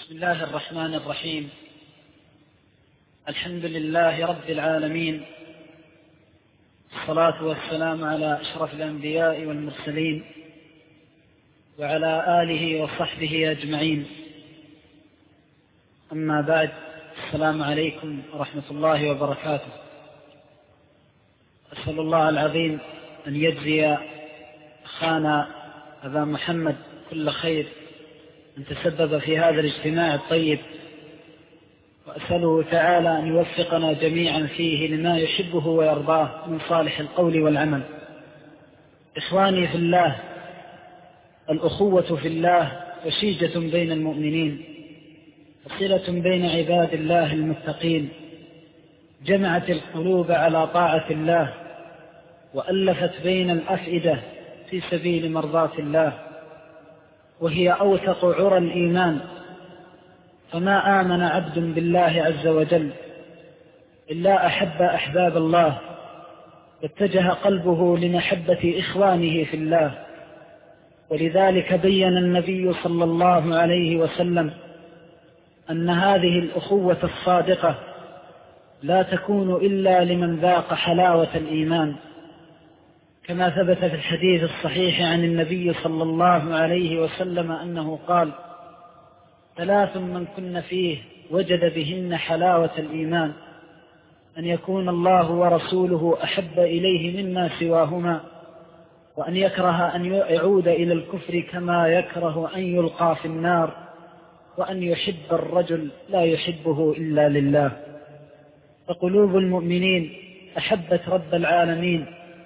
بسم الله الرحمن الرحيم. الحمد لله رب العالمين، الصلاة والسلام على أشرف الأنبياء والمرسلين وعلى آله وصحبه أجمعين. أما بعد، السلام عليكم ورحمة الله وبركاته. أسأل الله العظيم أن يجزي أخانا أبا محمد كل خير أن تسبب في هذا الاجتماع الطيب، وأسأله تعالى أن يوفقنا جميعا فيه لما يحبه ويرضاه من صالح القول والعمل. إخواني في الله، الأخوة في الله وشيجة بين المؤمنين، وصلة بين عباد الله المتقين، جمعت القلوب على طاعة الله وألفت بين الأفئدة في سبيل مرضاة الله، وهي أوثق عرى الإيمان. فما آمن عبد بالله عز وجل إلا أحب أحباب الله، واتجه قلبه لمحبة إخوانه في الله. ولذلك بين النبي صلى الله عليه وسلم أن هذه الأخوة الصادقة لا تكون إلا لمن ذاق حلاوة الإيمان، كما ثبت في الحديث الصحيح عن النبي صلى الله عليه وسلم أنه قال: 3 من كن فيه وجد بهن حلاوة الإيمان: أن يكون الله ورسوله أحب إليه مما سواهما، وأن يكره أن يعود إلى الكفر كما يكره أن يلقى في النار، وأن يحب الرجل لا يحبه إلا لله. فقلوب المؤمنين أحبت رب العالمين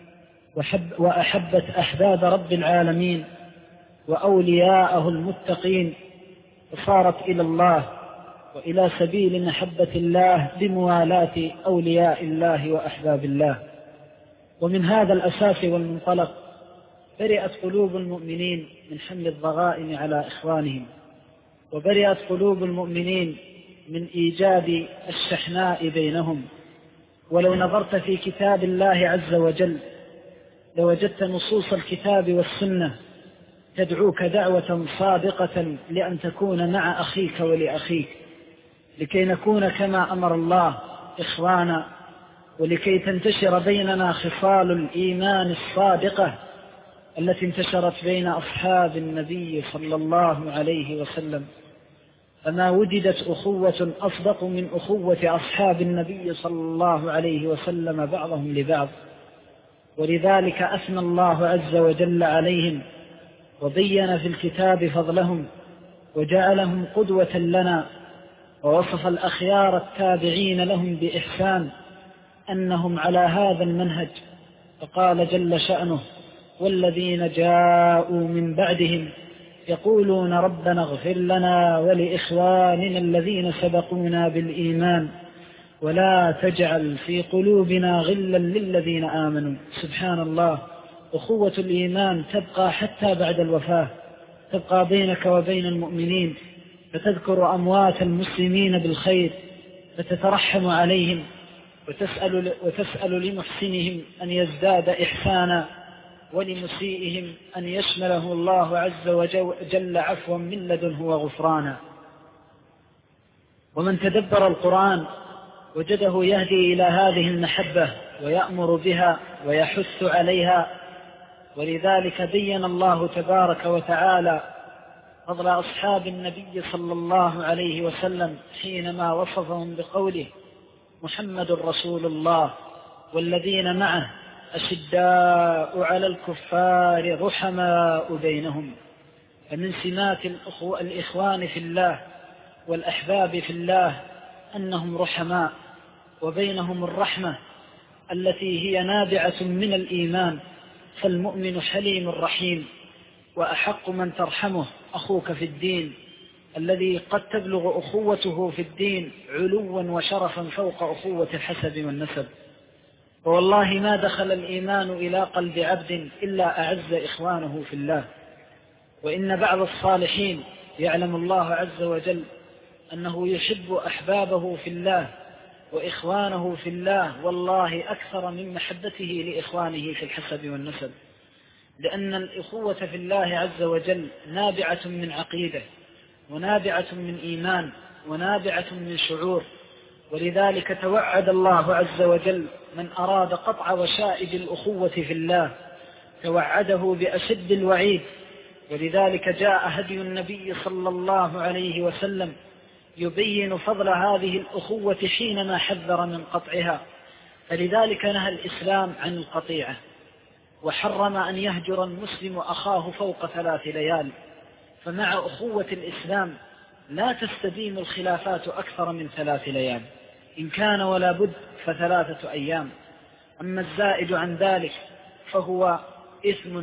وأحبت أحباب رب العالمين وأولياءه المتقين، وصارت إلى الله وإلى سبيل محبة الله بموالاة أولياء الله وأحباب الله. ومن هذا الأساس والمنطلق برئت قلوب المؤمنين من حمل الضغائن على إخوانهم، وبرئت قلوب المؤمنين من إيجاد الشحناء بينهم. ولو نظرت في كتاب الله عز وجل لوجدت نصوص الكتاب والسنة تدعوك دعوة صادقة لأن تكون مع أخيك ولأخيك، لكي نكون كما أمر الله إخوانا، ولكي تنتشر بيننا خصال الإيمان الصادقة التي انتشرت بين أصحاب النبي صلى الله عليه وسلم. فما وجدت أخوة أصدق من أخوة أصحاب النبي صلى الله عليه وسلم بعضهم لبعض. ولذلك أثنى الله عز وجل عليهم وبين في الكتاب فضلهم وجعلهم قدوة لنا، ووصف الأخيار التابعين لهم بإحسان أنهم على هذا المنهج، فقال جل شأنه: والذين جاءوا من بعدهم يقولون ربنا اغفر لنا ولإخواننا الذين سبقونا بالإيمان ولا تجعل في قلوبنا غلا للذين آمنوا. سبحان الله، أخوة الإيمان تبقى حتى بعد الوفاة، تبقى بينك وبين المؤمنين، فتذكر أموات المسلمين بالخير، فتترحم عليهم وتسأل لمحسنهم أن يزداد إحسانا، ولمسيئهم أن يشمله الله عز وجل عفوا من لدنه وغفرانا. ومن تدبر القرآن وجده يهدي إلى هذه المحبة ويأمر بها ويحث عليها. ولذلك بين الله تبارك وتعالى فضل أصحاب النبي صلى الله عليه وسلم حينما وصفهم بقوله: محمد رسول الله والذين معه أشداء على الكفار رحماء بينهم. فمن سمات الإخوان في الله والأحباب في الله أنهم رحماء، وبينهم الرحمة التي هي نابعة من الإيمان. فالمؤمن حليم رحيم، وأحق من ترحمه أخوك في الدين الذي قد تبلغ أخوته في الدين علوا وشرفا فوق أخوة الحسب والنسب. والله ما دخل الإيمان إلى قلب عبد إلا أعز إخوانه في الله. وإن بعض الصالحين يعلم الله عز وجل أنه يحب أحبابه في الله وإخوانه في الله والله أكثر من محبته لإخوانه في الحسب والنسب، لأن الإخوة في الله عز وجل نابعة من عقيدة، ونابعة من إيمان ونابعة من شعور. ولذلك توعد الله عز وجل من أراد قطع وشائج الأخوة في الله توعده بأشد الوعيد. ولذلك جاء هدي النبي صلى الله عليه وسلم يبين فضل هذه الأخوة حينما حذر من قطعها. فلذلك نهى الإسلام عن القطيعة، وحرم أن يهجر المسلم أخاه فوق 3 ليال. فمع أخوة الإسلام لا تستديم الخلافات أكثر من 3 ليال، إن كان ولا بد ف3 أيام. أما الزائد عن ذلك فهو إثم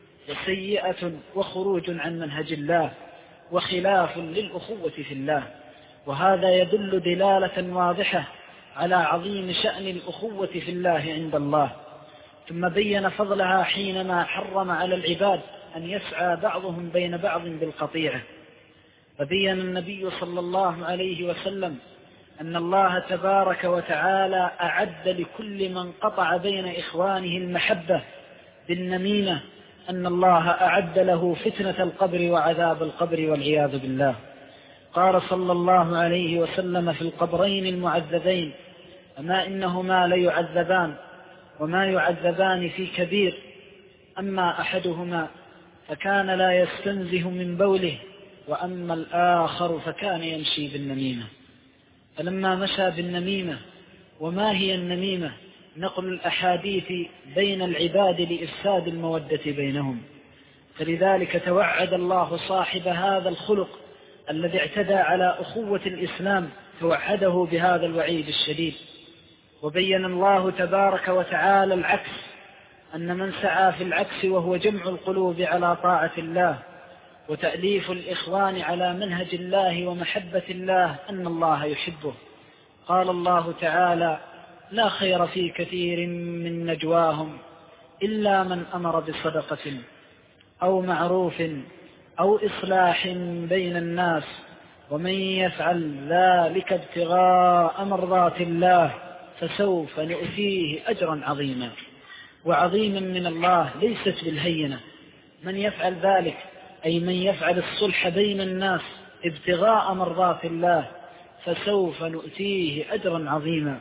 وسيئة وخروج عن منهج الله وخلاف للأخوة في الله. وهذا يدل دلالة واضحة على عظيم شأن الأخوة في الله عند الله. ثم بين فضلها حينما حرم على العباد أن يسعى بعضهم بين بعض بالقطيعة. فبين النبي صلى الله عليه وسلم أن الله تبارك وتعالى أعد لكل من قطع بين إخوانه المحبة بالنميمة، أن الله أعد له فتنة القبر وعذاب القبر والعياذ بالله. قال صلى الله عليه وسلم في القبرين المعذبين: أما إنهما ليعذبان وما يعذبان في كبير، أما أحدهما فكان لا يستنزه من بوله، وأما الآخر فكان يمشي بالنميمة. فلما مشى بالنميمة، وما هي النميمة؟ نقل الأحاديث بين العباد لإفساد المودة بينهم. فلذلك توعد الله صاحب هذا الخلق الذي اعتدى على أخوة الإسلام، توعده بهذا الوعيد الشديد. وبين الله تبارك وتعالى العكس، أن من سعى في العكس وهو جمع القلوب على طاعة الله وتأليف الإخوان على منهج الله ومحبة الله، أن الله يحبه. قال الله تعالى: لا خير في كثير من نجواهم إلا من أمر بصدقة أو معروف أو إصلاح بين الناس ومن يفعل ذلك ابتغاء مرضات الله فسوف نؤتيه أجرا عظيما. وعظيما من الله ليست بالهينة. من يفعل ذلك أي من يفعل الصلح بين الناس ابتغاء مرضات الله فسوف نؤتيه أجرا عظيما.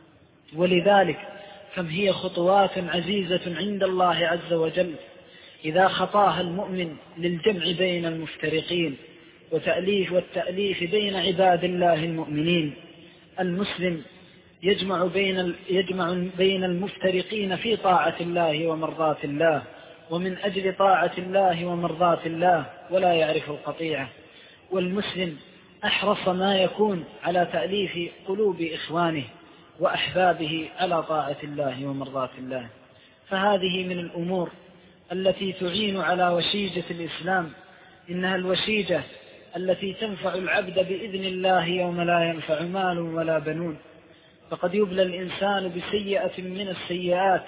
ولذلك كم هي خطوات عزيزة عند الله عز وجل إذا خطاها المؤمن للجمع بين المفترقين والتأليف بين عباد الله المؤمنين. المسلم يجمع بين المفترقين في طاعة الله ومرضات الله، ومن أجل طاعة الله ومرضات الله، ولا يعرف القطيعة. والمسلم أحرص ما يكون على تأليف قلوب إخوانه وأحبابه على طاعة الله ومرضات الله. فهذه من الأمور التي تعين على وشيجة الإسلام. إنها الوشيجة التي تنفع العبد بإذن الله يوم لا ينفع مال ولا بنون. فقد يبلى الإنسان بسيئة من السيئات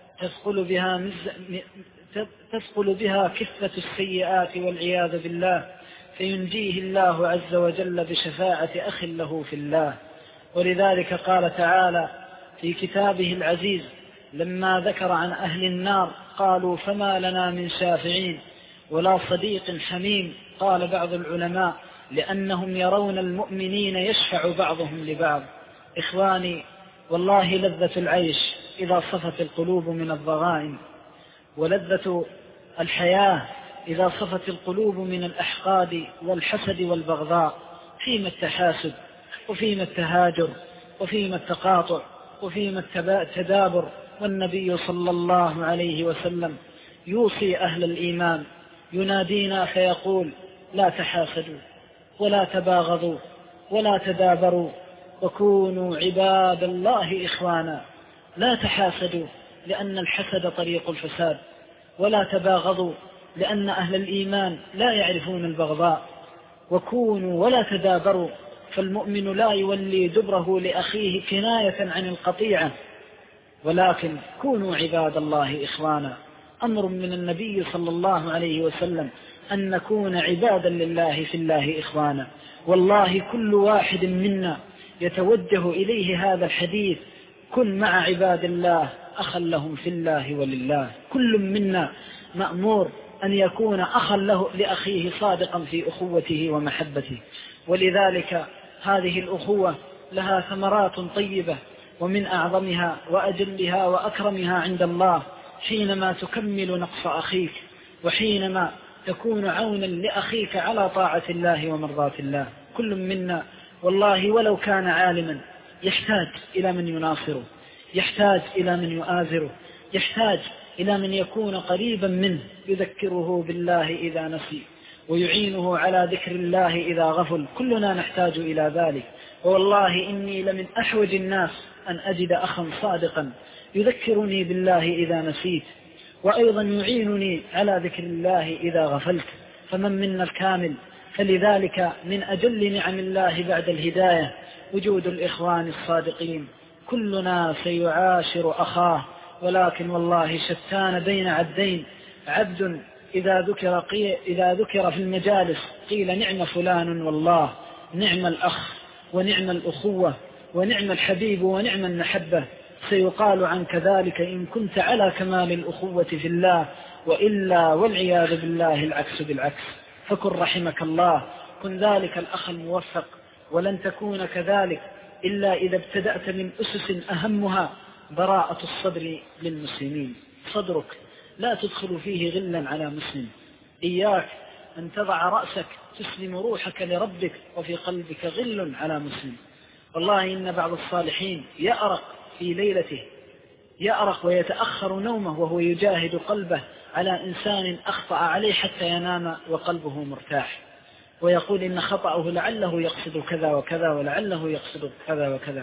تثقل بها كفة السيئات والعياذ بالله، فينجيه الله عز وجل بشفاعة أخ له في الله. ولذلك قال تعالى في كتابه العزيز لما ذكر عن أهل النار: قالوا فما لنا من شافعين ولا صديق حميم. قال بعض العلماء: لأنهم يرون المؤمنين يشفع بعضهم لبعض. إخواني، والله لذة العيش إذا صفت القلوب من الضغائن، ولذة الحياة إذا صفت القلوب من الأحقاد والحسد والبغضاء. فيما التحاسد، وفيما التهاجر، وفيما التقاطع، وفيما التدابر. والنبي صلى الله عليه وسلم يوصي أهل الإيمان، ينادينا فيقول: لا تحاسدوا ولا تباغضوا ولا تدابروا وكونوا عباد الله إخوانا. لا تحاسدوا لأن الحسد طريق الفساد، ولا تباغضوا لأن أهل الإيمان لا يعرفون البغضاء. وكونوا ولا تدابروا، فالمؤمن لا يولي دبره لأخيه كناية عن القطيعة، ولكن كونوا عباد الله إخوانا. أمر من النبي صلى الله عليه وسلم أن نكون عبادا لله في الله إخوانا. والله كل واحد منا يتوجه إليه هذا الحديث: كن مع عباد الله أخا لهم في الله ولله. كل منا مأمور أن يكون أخا له لأخيه صادقا في أخوته ومحبته. ولذلك هذه الأخوة لها ثمرات طيبة، ومن أعظمها وأجلها وأكرمها عند الله حينما تكمل نقص أخيك، وحينما تكون عونا لأخيك على طاعة الله ومرضاة الله. كل منا والله ولو كان عالما يحتاج إلى من يناصره، يحتاج إلى من يؤازره، يحتاج إلى من يكون قريبا منه يذكره بالله إذا نسي، ويعينه على ذكر الله إذا غفل. كلنا نحتاج إلى ذلك. والله إني لمن أحوج الناس أن أجد أخا صادقا يذكرني بالله إذا نسيت، وأيضا يعينني على ذكر الله إذا غفلت. فمن منا الكامل؟ فلذلك من أجل نعم الله بعد الهداية وجود الإخوان الصادقين. كلنا سيعاشر أخاه، ولكن والله شتان بين عبدين: عبد إذا ذكر في المجالس قيل نعم فلان، والله نعم الأخ ونعم الأخوة ونعم الحبيب ونعم المحبة. سيقال عنك ذلك إن كنت على كمال الأخوة في الله، وإلا والعياذ بالله العكس بالعكس. فكن رحمك الله، كن ذلك الأخ الموفق، ولن تكون كذلك إلا إذا ابتدأت من أسس أهمها براءة الصدر للمسلمين. صدرك لا تدخل فيه غلا على مسلم. إياك أن تضع رأسك تسلم روحك لربك وفي قلبك غل على مسلم. والله إن بعض الصالحين يأرق في ليلته، يأرق ويتأخر نومه وهو يجاهد قلبه على إنسان أخطأ عليه حتى ينام وقلبه مرتاح، ويقول إن خطأه لعله يقصد كذا وكذا ولعله يقصد كذا وكذا.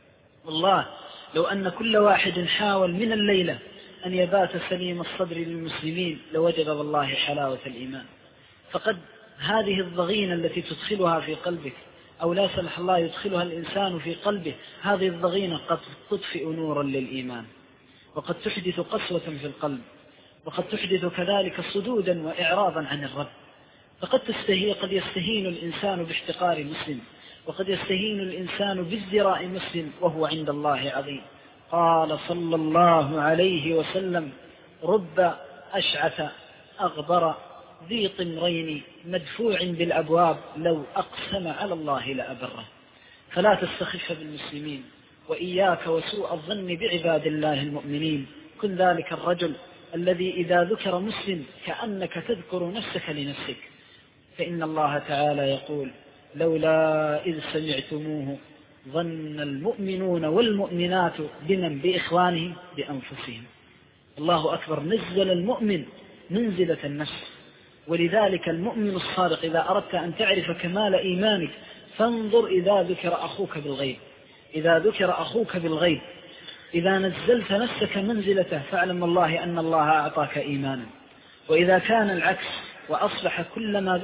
والله لو أن كل واحد حاول من الليلة أن يبات سليم الصدر للمسلمين لوجد والله حلاوة الإيمان. فقد هذه الضغينة التي تدخلها في قلبك، أو لا سمح الله يدخلها الإنسان في قلبه، هذه الضغينة قد تطفئ نورا للإيمان، وقد تحدث قسوة في القلب، وقد تحدث كذلك صدودا وإعراضا عن الرب. فقد قد يستهين الإنسان باحتقار مسلم، وقد يستهين الإنسان بازدراء مسلم وهو عند الله عظيم. قال صلى الله عليه وسلم: رب أشعث أغبر ذي طمرين مدفوع بالأبواب لو أقسم على الله لأبره. فلا تستخف بالمسلمين، وإياك وسوء الظن بعباد الله المؤمنين. كن ذلك الرجل الذي إذا ذكر مسلم كأنك تذكر نفسك لنفسك، فإن الله تعالى يقول: لولا إذ سمعتموه ظن المؤمنون والمؤمنات بمن بإخوانهم بأنفسهم. الله أكبر، نزل المؤمن منزلة النفس. ولذلك المؤمن الصادق إذا أردت أن تعرف كمال إيمانك فانظر إذا ذكر أخوك بالغيب. إذا ذكر أخوك بالغيب، إذا نزلت نفسك منزلته فاعلم والله أن الله أعطاك إيمانا. وإذا كان العكس وأصبح كلما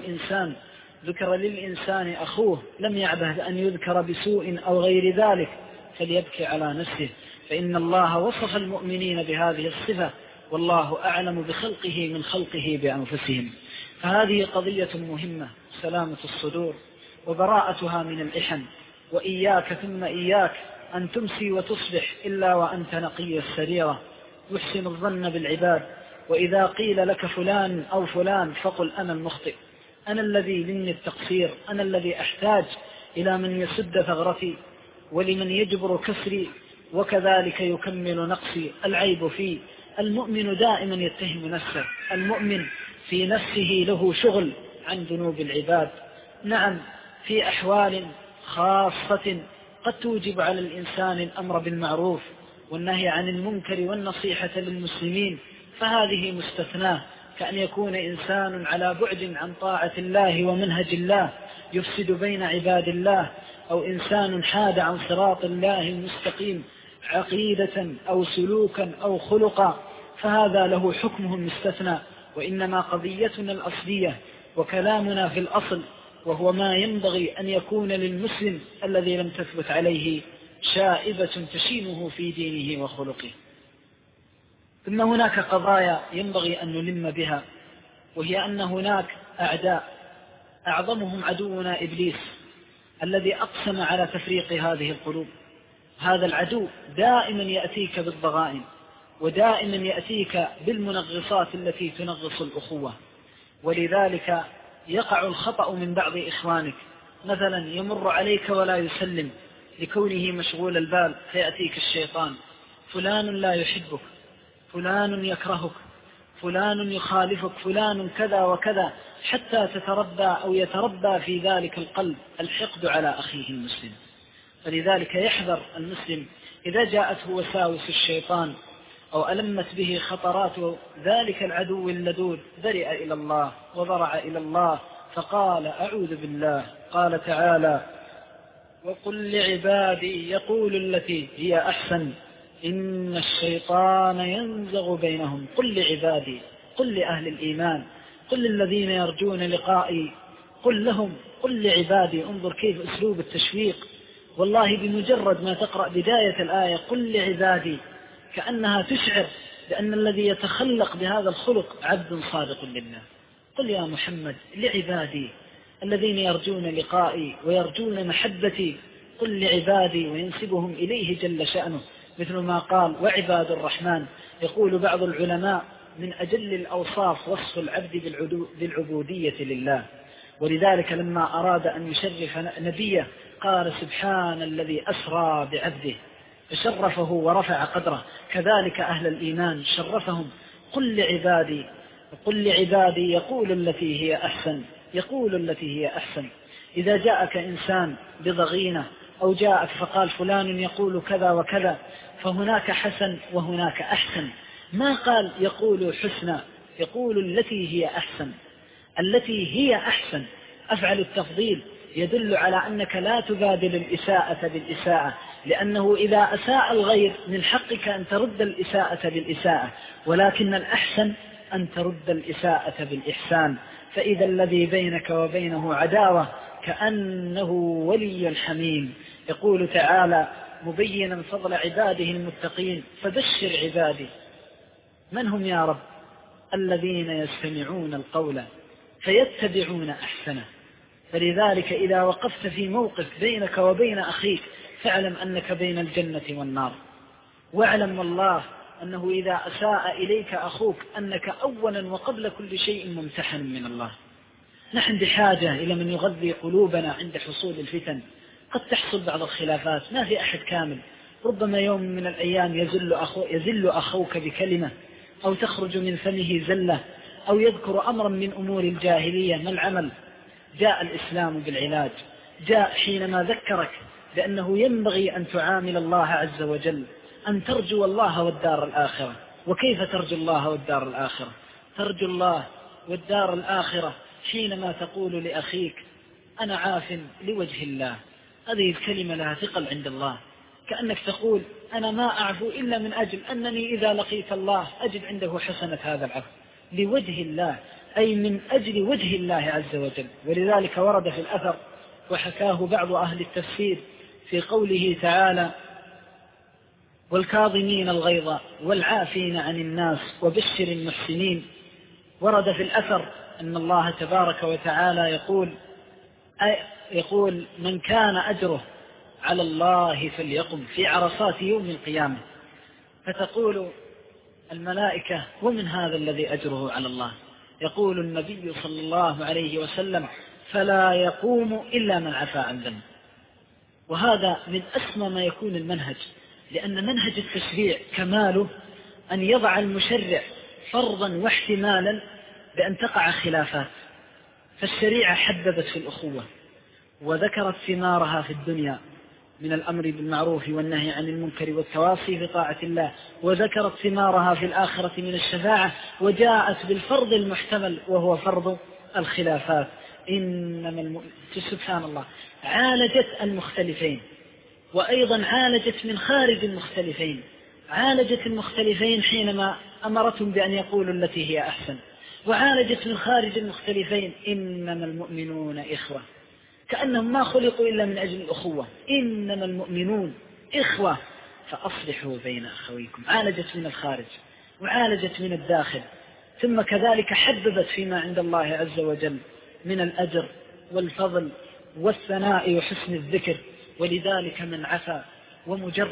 ذكر للإنسان أخوه لم يعبه أن يذكر بسوء أو غير ذلك فليبكي على نفسه، فإن الله وصف المؤمنين بهذه الصفة: والله أعلم بخلقه من خلقه بأنفسهم. فهذه قضية مهمة، سلامة الصدور وبراءتها من الإحن. وإياك ثم إياك أن تمسي وتصبح إلا وأنت نقي السريرة يحسن الظن بالعباد. وإذا قيل لك فلان أو فلان فقل: أنا المخطئ، أنا الذي مني التقصير، أنا الذي أحتاج إلى من يسد ثغرتي ولمن يجبر كسري وكذلك يكمل نقصي. العيب فيه. المؤمن دائما يتهم نفسه، المؤمن في نفسه له شغل عن ذنوب العباد. نعم، في أحوال خاصة قد توجب على الإنسان الأمر بالمعروف والنهي عن المنكر والنصيحة للمسلمين، فهذه مستثناة، كأن يكون إنسان على بعد عن طاعة الله ومنهج الله يفسد بين عباد الله، أو إنسان حاد عن صراط الله المستقيم عقيدة أو سلوكا أو خلقا، فهذا له حكمه المستثنى. وإنما قضيتنا الأصلية وكلامنا في الأصل وهو ما ينبغي أن يكون للمسلم الذي لم تثبت عليه شائبة تشينه في دينه وخلقه. ثم هناك قضايا ينبغي أن نلم بها، وهي أن هناك أعداء أعظمهم عدونا إبليس الذي أقسم على تفريق هذه القلوب. هذا العدو دائما يأتيك بالضغائن ودائما يأتيك بالمنغصات التي تنغص الأخوة. ولذلك يقع الخطأ من بعض إخوانك، مثلا يمر عليك ولا يسلم لكونه مشغول البال، فيأتيك الشيطان: فلان لا يحبك، فلان يكرهك، فلان يخالفك، فلان كذا وكذا، حتى تتربى أو يتربى في ذلك القلب الحقد على أخيه المسلم. فلذلك يحذر المسلم إذا جاءته وساوس الشيطان أو ألمت به خطرات ذلك العدو اللدود، برئ إلى الله وضرع إلى الله فقال: أعوذ بالله. قال تعالى: وقل لعبادي يقول التي هي أحسن إن الشيطان ينزغ بينهم. قل لعبادي، قل لأهل الإيمان، قل للذين يرجون لقائي، قل لهم، قل لعبادي. انظر كيف أسلوب التشويق، والله بمجرد ما تقرأ بداية الآية قل لعبادي كأنها تشعر بأن الذي يتخلق بهذا الخلق عبد صادق لله. قل يا محمد لعبادي الذين يرجون لقائي ويرجون محبتي، قل لعبادي، وينسبهم إليه جل شأنه، مثل ما قال: وعباد الرحمن. يقول بعض العلماء: من أجل الأوصاف وصف العبد بالعبودية لله. ولذلك لما أراد أن يشرف نبيه قال: سبحان الذي أسرى بعبده، فشرفه ورفع قدره. كذلك أهل الإيمان شرفهم: قل لعبادي، قل لعبادي يقول التي هي أحسن، يقول التي هي أحسن. إذا جاءك إنسان بضغينة أو جاءك فقال فلان يقول كذا وكذا، فهناك حسن وهناك أحسن. ما قال يقول حسنى، يقول التي هي أحسن. التي هي أحسن أفعل التفضيل يدل على أنك لا تبادل الإساءة بالإساءة، لأنه إذا أساء الغير من حقك أن ترد الإساءة بالإساءة، ولكن الأحسن أن ترد الإساءة بالإحسان. فإذا الذي بينك وبينه عداوة كأنه ولي حميم. يقول تعالى مبينا فضل عباده المتقين: فبشر عبادي. من هم يا رب؟ الذين يستمعون القول فيتبعون أحسنه. فلذلك إذا وقفت في موقف بينك وبين أخيك فاعلم أنك بين الجنة والنار، واعلم والله أنه إذا أساء إليك أخوك أنك أولا وقبل كل شيء ممتحن من الله. نحن بحاجة إلى من يغذي قلوبنا عند حصول الفتن. قد تحصل بعض الخلافات، ما في أحد كامل، ربما يوم من الأيام يزل أخوك بكلمة، أو تخرج من فمه زلة، أو يذكر أمرا من أمور الجاهلية. ما العمل؟ جاء الإسلام بالعلاج، جاء حينما ذكرك بأنه ينبغي أن تعامل الله عز وجل، أن ترجو الله والدار الآخرة. وكيف ترجو الله والدار الآخرة؟ ترجو الله والدار الآخرة حينما تقول لأخيك: أنا عاف لوجه الله. هذه الكلمة لها ثقل عند الله، كأنك تقول: أنا ما أعفو إلا من أجل أنني إذا لقيت الله أجد عنده حسنة هذا العفو لوجه الله، أي من أجل وجه الله عز وجل. ولذلك ورد في الأثر وحكاه بعض أهل التفسير في قوله تعالى: والكاظمين الغيظ والعافين عن الناس وبشر المحسنين. ورد في الأثر أن الله تبارك وتعالى يقول: من كان أجره على الله فليقم في عرصات يوم القيامة. فتقول الملائكة: ومن هذا الذي أجره على الله؟ يقول النبي صلى الله عليه وسلم: فلا يقوم إلا من عفا عن ذنب. وهذا من أسمى ما يكون المنهج، لأن منهج التشريع كماله أن يضع المشرع فرضا واحتمالا بأن تقع خلافات. فالشريعة حددت في الأخوة وذكرت ثمارها في الدنيا من الأمر بالمعروف والنهي عن المنكر والتواصي بطاعة الله، وذكرت ثمارها في الآخرة من الشفاعة، وجاءت بالفرض المحتمل وهو فرض الخلافات. سبحان الله، عالجت المختلفين، وأيضا عالجت من خارج المختلفين. عالجت المختلفين حينما أمرتهم بأن يقولوا التي هي أحسن، وعالجت من خارج المختلفين: إنما المؤمنون إخوة. كأنهم ما خلقوا إلا من أجل الأخوة. إنما المؤمنون إخوة فأصلحوا بين أخويكم. عالجت من الخارج وعالجت من الداخل، ثم كذلك حددت فيما عند الله عز وجل من الأجر والفضل والثناء وحسن الذكر. ولذلك من عفا ومجرد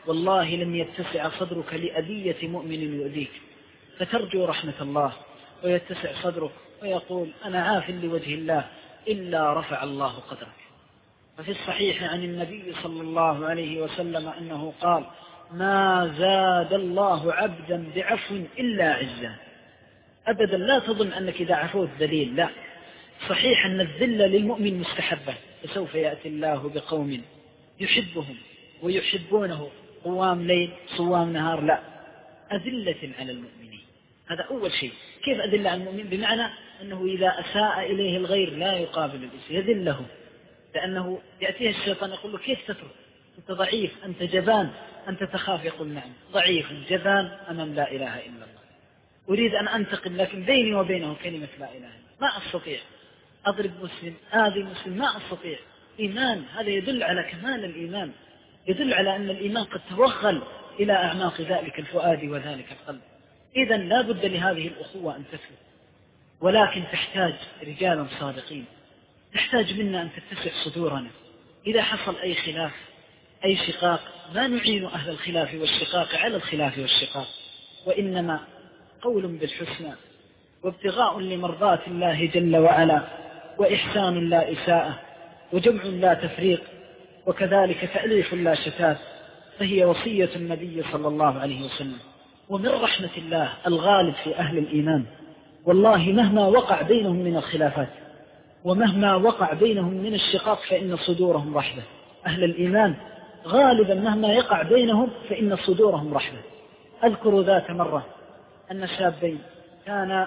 والله لن يتسع صدرك لأذية مؤمن يؤذيك، فترجو رحمة الله ويتسع صدرك ويقول أنا عاف لوجه الله إلا رفع الله قدرك. ففي الصحيح عن النبي صلى الله عليه وسلم أنه قال ما زاد الله عبدا بعفو إلا عزا. أبدا لا تظن أنك إذا عفوت ذليل، لا، صحيح أن الذل للمؤمن مستحبة، فسوف يأتي الله بقوم يحبهم ويحبونه قوام ليل صوام نهار، لا، أذلة على المؤمنين. هذا أول شيء. كيف أذل على المؤمن؟ بمعنى أنه إذا أساء إليه الغير لا يقابل الإساءة، يذله، لأنه يأتيه الشيطان يقول له كيف تترك، أنت ضعيف، أنت جبان، أنت تخاف. يقول نعم ضعيف جبان أمام لا إله إلا الله، أريد أن أنتقم لكن بيني وبينه كلمة لا إله إلا الله، ما أستطيع. أضرب مسلم آذي مسلم ما أستطيع. إيمان، هذا يدل على كمال الإيمان، يدل على أن الإيمان قد توغل إلى أعماق ذلك الفؤاد وذلك القلب. إذن لا بد لهذه الأخوة أن تثبت، ولكن تحتاج رجالا صادقين، تحتاج منا أن تتسع صدورنا. إذا حصل أي خلاف أي شقاق ما نعين أهل الخلاف والشقاق على الخلاف والشقاق، وإنما قول بالحسنى وابتغاء لمرضاة الله جل وعلا وإحسان لا إساءة وجمع لا تفريق وكذلك تأليف لا شتات، فهي وصية النبي صلى الله عليه وسلم. ومن رحمة الله الغالب في أهل الإيمان، والله مهما وقع بينهم من الخلافات ومهما وقع بينهم من الشقاق فإن صدورهم رحمة. أهل الإيمان غالبا مهما يقع بينهم فإن صدورهم رحمة. أذكر ذات مرة أن شابين كان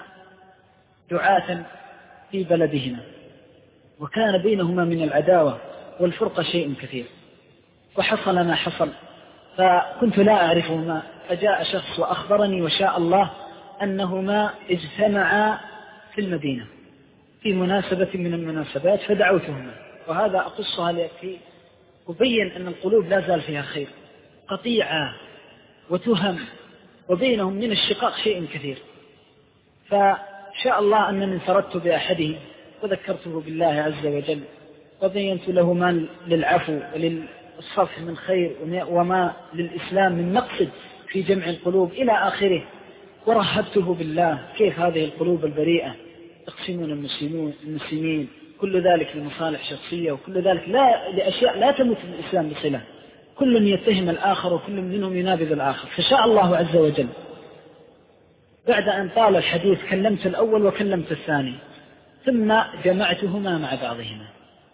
دعاة في بلدهما، وكان بينهما من العداوة والفرقة شيء كثير، وحصل ما حصل، فكنت لا أعرفهما، فجاء شخص وأخبرني وشاء الله أنهما اجتمعا في المدينة في مناسبة من المناسبات، فدعوتهما. وهذا أقصها لأكي أبين أن القلوب لا زال فيها خير، قطيعة وتهم، وبينهم من الشقاق شيء كثير. فشاء الله أنني انفردت بأحدهم وذكرته بالله عز وجل، وبينت له ما للعفو وللصفح من خير وما للإسلام من مقصد في جمع القلوب إلى آخره، ورهبته بالله كيف هذه القلوب البريئة يقسمون المسلمين، كل ذلك لمصالح شخصية، وكل ذلك لا لأشياء لا تمت الإسلام بصلة، كل يتهم الآخر وكل منهم ينابذ الآخر. فشاء الله عز وجل بعد أن طال الحديث كلمت الأول وكلمت الثاني، ثم جمعتهما مع بعضهما.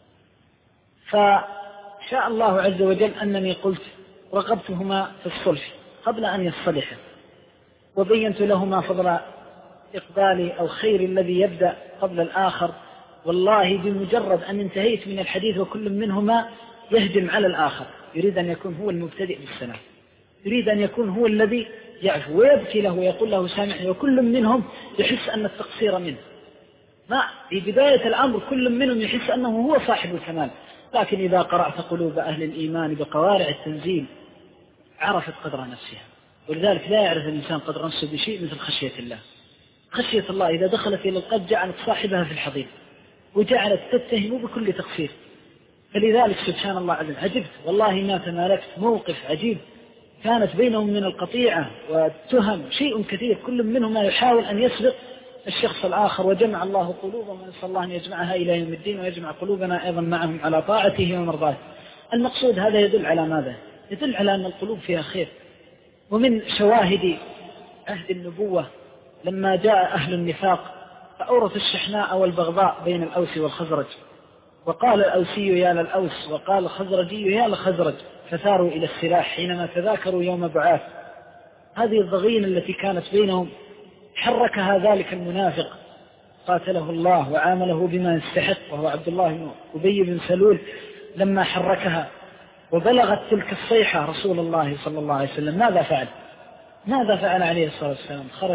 فشاء الله عز وجل أنني قلت رغبتهما في الصلح قبل أن يصطلحا، وبينت لهما فضل إقبالي أو خير الذي يبدأ قبل الآخر. والله بمجرد أن انتهيت من الحديث وكل منهما يهجم على الآخر، يريد أن يكون هو المبتدئ بالسلام، يريد أن يكون هو الذي يعفو ويبكي له ويقول له سامحني، وكل منهم يحس أن التقصير منه. ما في بداية الأمر كل منهم يحس أنه هو صاحب الكمال، لكن إذا قرأت قلوب أهل الإيمان بقوارع التنزيل عرفت قدر نفسها. ولذلك لا يعرف الإنسان قدر نفسه بشيء مثل خشية الله. خشية الله إذا دخلت إلى القلب جعلت صاحبها في الحضيض، وجعلت تتهم بكل تقصير. فلذلك سبحان الله عز وجل عجبت والله ما تمالكت موقف عجيب كانت بينهم من القطيعة والتهم شيء كثير، كل منهم يحاول أن يسبق الشخص الآخر، وجمع الله قلوبهم، ونسأل الله أن يجمعها إلى يوم الدين ويجمع قلوبنا أيضا معهم على طاعته ومرضاته. المقصود هذا يدل على ماذا؟ يدل على أن القلوب فيها خير. ومن شواهد عهد النبوة لما جاء أهل النفاق فأورث الشحناء والبغضاء بين الأوس والخزرج، وقال الأوسي يا للأوس وقال الخزرجي يا للخزرج، فثاروا إلى السلاح حينما تذاكروا يوم بعاث. هذه الضغينة التي كانت بينهم حركها ذلك المنافق قاتله الله وعامله بما يستحق، وهو عبد الله بن أبي بن سلول، لما حركها وبلغت تلك الصيحة رسول الله صلى الله عليه وسلم ماذا فعل؟ ماذا فعل عليه الصلاة والسلام؟ خرج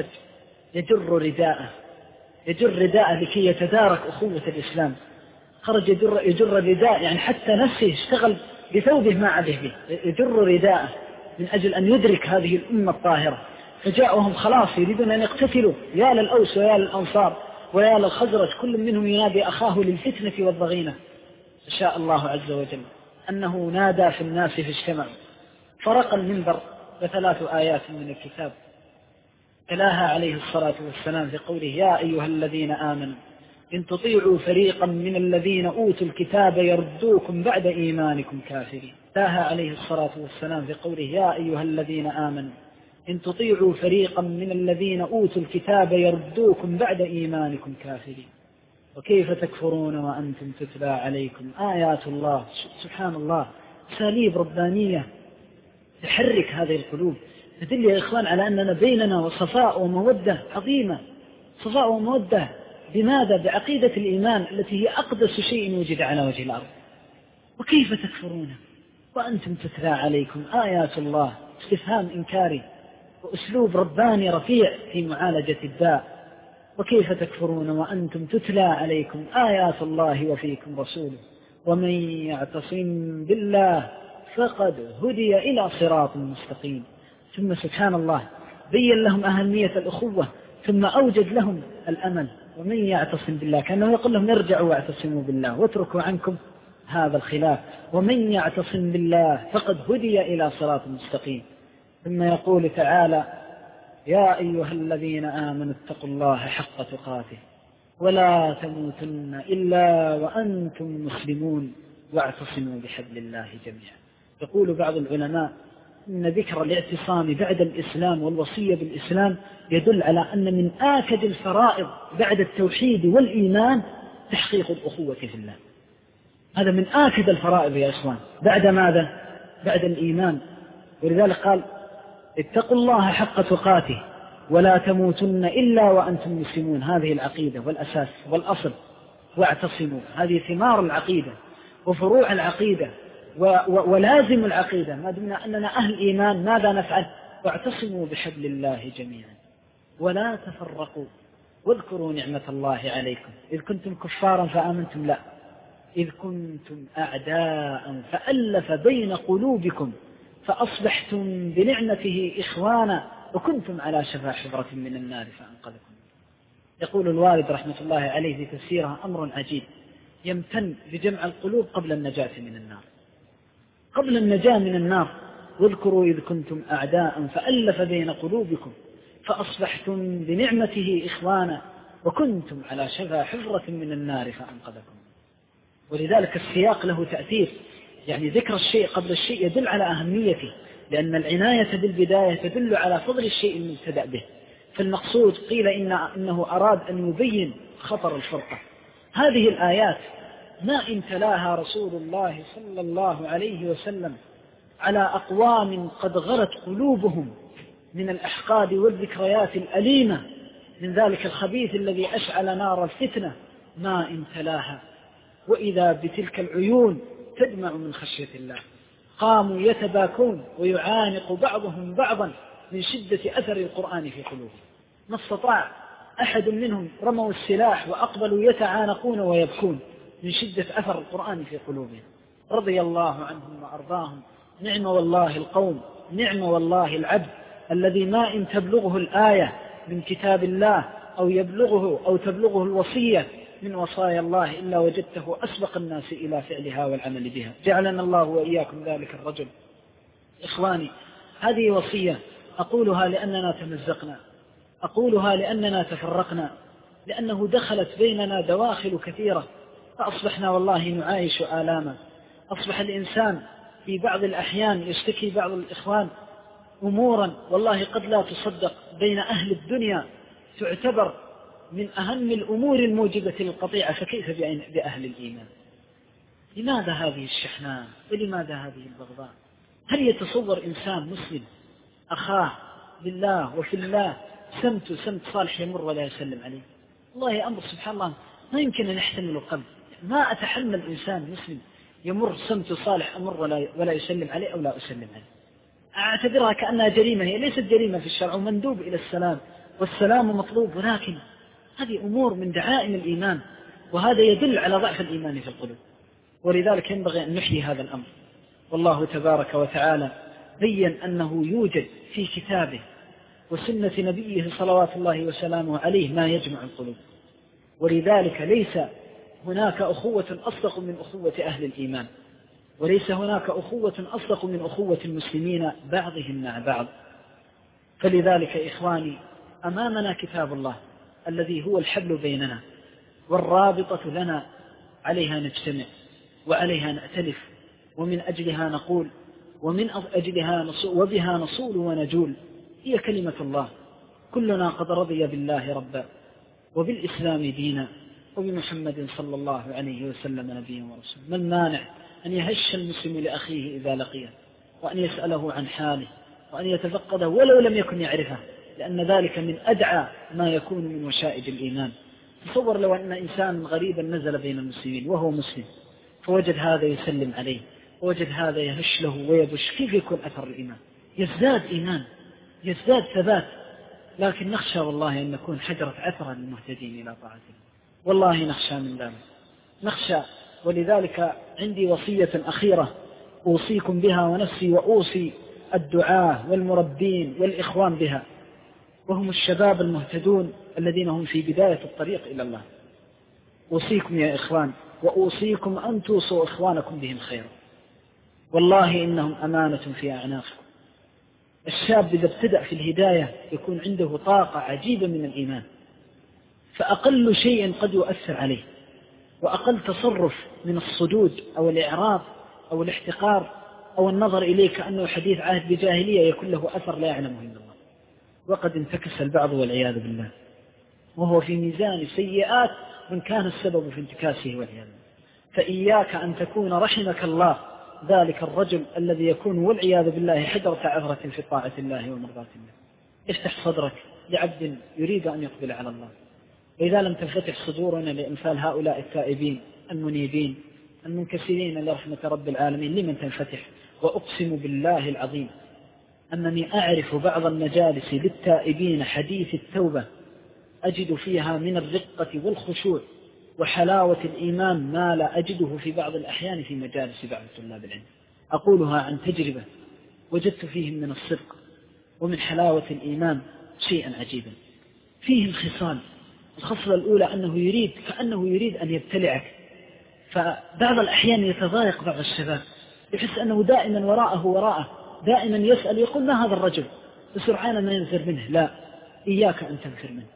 يجر رداءه لكي يتدارك أخوة الإسلام، خرج يجر رداء، يعني حتى نفسه اشتغل بثوبه ما عبه به، يجر رداءه من أجل أن يدرك هذه الأمة الطاهرة. فجاءهم خلاص يريدون أن يقتتلوا، يا للأوس ويا للأنصار ويا للخزرج، كل منهم ينادي أخاه للفتنة والضغينة. فشاء الله عز وجل أنه نادى في الناس فاجتمعوا، فرق المنبر بثلاث آيات من الكتاب تلاها عليه الصلاة والسلام في قوله يا أيها الذين آمنوا إن تطيعوا فريقا من الذين أوتوا الكتاب يردوكم بعد إيمانكم كافرين. تلاها عليه الصلاة والسلام في قوله يا أيها الذين آمنوا إن تطيعوا فريقا من الذين أوتوا الكتاب يردوكم بعد إيمانكم كافرين وكيف تكفرون وأنتم تتلى عليكم آيات الله. سبحان الله، أساليب ربانية تحرك هذه القلوب، تدل يا إخوان على أننا بيننا وصفاء ومودة عظيمة. صفاء ومودة بماذا؟ بعقيدة الإيمان التي هي أقدس شيء وجد على وجه الأرض. وكيف تكفرون وأنتم تتلى عليكم آيات الله، استفهام إنكاري وأسلوب رباني رفيع في معالجة الداء. وكيف تكفرون وأنتم تتلى عليكم آيات الله وفيكم رسوله ومن يعتصم بالله فقد هدي إلى صراط مستقيم. ثم سبحان الله بين لهم أهمية الأخوة ثم أوجد لهم الأمل. ومن يعتصم بالله كأنه يقول لهم ارجعوا واعتصموا بالله واتركوا عنكم هذا الخلاف. ومن يعتصم بالله فقد هدي إلى صراط مستقيم. ثم يقول تعالى يا أيها الذين آمنوا اتقوا الله حق تقاته ولا تموتن إلا وأنتم مسلمون واعتصموا بحبل الله جميعا. يقول بعض العلماء إن ذكر الاعتصام بعد الإسلام والوصية بالإسلام يدل على أن من آكد الفرائض بعد التوحيد والإيمان تحقيق الأخوة في الله. هذا من آكد الفرائض يا إخوان. بعد ماذا؟ بعد الإيمان. ولذلك قال اتقوا الله حق تقاته ولا تموتن إلا وأنتم مسلمون. هذه العقيدة والأساس والأصل. واعتصموا، هذه ثمار العقيدة وفروع العقيدة ولازم العقيدة. ما دمنا أننا أهل إيمان ماذا نفعل؟ واعتصموا بحبل الله جميعا ولا تفرقوا واذكروا نعمة الله عليكم إذ كنتم كفارا فآمنتم. لا، إذ كنتم أعداء فألف بين قلوبكم فأصبحتم بنعمته إخوانا وكنتم على شفا حفرة من النار فأنقذكم. يقول الوالد رحمة الله عليه في تفسيرها أمر عجيب يمتن بجمع القلوب قبل النجاة من النار. قبل النجاة من النار واذكروا إذ كنتم أعداء فألف بين قلوبكم فأصبحتم بنعمته إخوانا وكنتم على شفا حفرة من النار فأنقذكم. ولذلك السياق له تأثير، يعني ذكر الشيء قبل الشيء يدل على أهميته، لأن العناية بالبداية تدل على فضل الشيء المبتدأ به. فالمقصود قيل إنه أراد أن يبين خطر الفرقة. هذه الآيات ما إن تلاها رسول الله صلى الله عليه وسلم على أقوام قد غرت قلوبهم من الأحقاد والذكريات الأليمة من ذلك الخبيث الذي أشعل نار الفتنة، ما إن تلاها وإذا بتلك العيون تدمع من خشية الله. قاموا يتباكون ويعانق بعضهم بعضا من شدة أثر القرآن في قلوبهم. ما استطاع أحد منهم رموا السلاح وأقبلوا يتعانقون ويبكون من شدة أثر القرآن في قلوبهم. رضي الله عنهم وأرضاهم. نعم والله القوم، نعم والله العبد الذي ما إن تبلغه الآية من كتاب الله أو تبلغه الوصية من وصايا الله إلا وجدته أسبق الناس إلى فعلها والعمل بها. جعلنا الله وإياكم ذلك الرجل. إخواني، هذه وصية أقولها لأننا تمزقنا، أقولها لأننا تفرقنا، لأنه دخلت بيننا دواخل كثيرة فأصبحنا والله نعايش آلاما. أصبح الإنسان في بعض الأحيان يشتكي بعض الإخوان أمورا والله قد لا تصدق بين أهل الدنيا تعتبر من أهم الأمور الموجبة للقطيعة، فكيف بأهل الإيمان؟ لماذا هذه الشحناء ولماذا هذه البغضاء؟ هل يتصور إنسان مسلم أخاه بالله وفي الله سمت صالح يمر ولا يسلم عليه؟ والله أمر سبحان الله ما يمكن أن يحتمل القلب. ما أتحمل إنسان مسلم يمر سمت صالح أمر ولا يسلم عليه أو لا أسلم عليه. أعتبرها كأنها جريمة. هي ليست جريمة في الشرع ومندوب إلى السلام والسلام مطلوب، ولكن هذه أمور من دعائم الإيمان وهذا يدل على ضعف الإيمان في القلوب. ولذلك ينبغي أن نحيي هذا الأمر. والله تبارك وتعالى بين أنه يوجد في كتابه وسنة نبيه صلوات الله وسلامه عليه ما يجمع القلوب. ولذلك ليس هناك أخوة أصدق من أخوة أهل الإيمان. وليس هناك أخوة أصدق من أخوة المسلمين بعضهم مع بعض. فلذلك إخواني أمامنا كتاب الله الذي هو الحبل بيننا والرابطة لنا، عليها نجتمع وعليها نأتلف، ومن أجلها نقول ومن أجلها وبها نصول ونجول. هي كلمة الله. كلنا قد رضي بالله ربا وبالإسلام دينا وبمحمد صلى الله عليه وسلم نبيا ورسولا. ما المانع أن يهش المسلم لأخيه إذا لقيه، وأن يسأله عن حاله، وأن يتفقده ولو لم يكن يعرفه، لأن ذلك من أدعى ما يكون من وشائج الإيمان. تصور لو أن إنسان غريبا نزل بين المسلمين وهو مسلم، فوجد هذا يسلم عليه، ووجد هذا يهش له ويبش، كيف يكون أثر الإيمان؟ يزداد إيمان، يزداد ثبات. لكن نخشى والله أن نكون حجرة عثرة للمهتدين إلى طاعة الله، والله نخشى من ذلك، نخشى. ولذلك عندي وصية أخيرة أوصيكم بها ونفسي، وأوصي الدعاة والمربين والإخوان بها، وهم الشباب المهتدون الذين هم في بداية الطريق إلى الله. أوصيكم يا إخوان، وأوصيكم أن توصوا إخوانكم بهم خيرا، والله إنهم أمانة في أعناقكم. الشاب إذا ابتدأ في الهداية يكون عنده طاقة عجيبة من الإيمان، فأقل شيء قد يؤثر عليه، وأقل تصرف من الصدود أو الإعراض أو الاحتقار أو النظر إليه كأنه حديث عهد بجاهلية يكون له أثر لا يعلمه إلا الله. وقد انتكس البعض والعياذ بالله، وهو في ميزان سيئات من كان السبب في انتكاسه والعياذ بالله. فإياك أن تكون رحمك الله ذلك الرجل الذي يكون والعياذ بالله حجرة عثرة في طاعة الله ومرضاة الله. افتح صدرك لعبد يريد أن يقبل على الله، وإذا لم تنفتح صدورنا لأمثال هؤلاء التائبين المنيبين المنكسرين لرحمة رب العالمين لمن تنفتح؟ وأقسم بالله العظيم أنني أعرف بعض المجالس للتائبين حديث التوبة أجد فيها من الرقة والخشوع وحلاوة الإيمان ما لا أجده في بعض الأحيان في مجالس بعض طلاب العلم. أقولها عن تجربة، وجدت فيهم من الصدق ومن حلاوة الإيمان شيئا عجيبا. فيهم خصال، الخصلة الأولى أنه يريد كأنه يريد أن يبتلعك، فبعض الأحيان يتضايق بعض الشباب، يحس أنه دائما وراءه دائما يسأل يقول ما هذا الرجل، بسرعان ما ينفر منه. لا، إياك أن تنفر منه.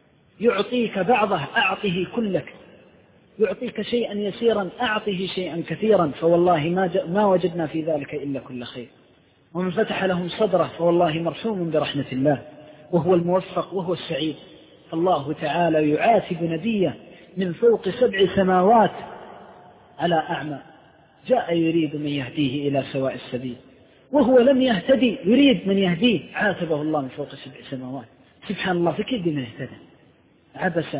يعطيك بعضه أعطه كلك، يعطيك شيئا يسيرا أعطه شيئا كثيرا، فوالله ما وجدنا في ذلك إلا كل خير. ومن فتح لهم صدره فوالله مرحوم برحمة الله، وهو الموفق وهو السعيد. الله تعالى يعاتب نبيه من فوق 7 سماوات على أعمى جاء يريد من يهديه إلى سواء السبيل، وهو لم يهتدي يريد من يهديه، عاتبه الله من فوق 7 سماوات. سبحان الله، فكيف بما يهتدى؟ عبس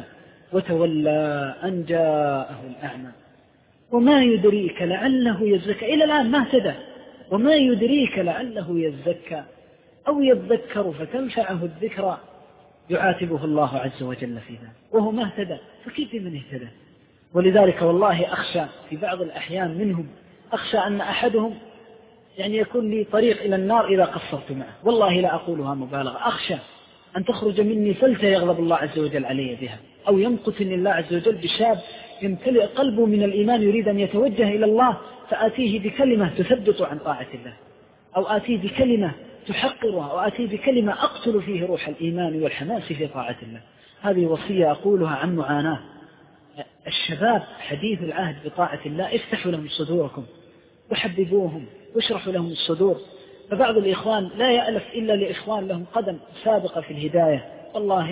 وتولى أن جاءه الأعمى وما يدريك لعله يزكى. إلى الآن ما اهتدى، وما يدريك لعله يزكى أو يذكر فتنفعه الذكرى. يعاتبه الله عز وجل في ذلك وهو ما اهتدى، فكيف من اهتدى؟ ولذلك والله أخشى في بعض الأحيان منهم، أخشى أن أحدهم يكون لي طريق إلى النار إذا قصرت معه، والله لا أقولها مبالغة. أخشى أن تخرج مني فلتة يغضب الله عز وجل علي بها، أو يمقتني الله عز وجل بشاب يمتلئ قلبه من الإيمان يريد أن يتوجه إلى الله، فآتيه بكلمة تثبط عن طاعة الله، أو آتيه بكلمة تحقرها، أو آتيه بكلمة أقتل فيه روح الإيمان والحماس في طاعة الله. هذه وصية أقولها عن معاناة الشباب حديث العهد بطاعة الله. افتحوا لهم صدوركم وحببوهم واشرحوا لهم الصدور. فبعض الإخوان لا يألف إلا لإخوان لهم قدم سابقة في الهداية، والله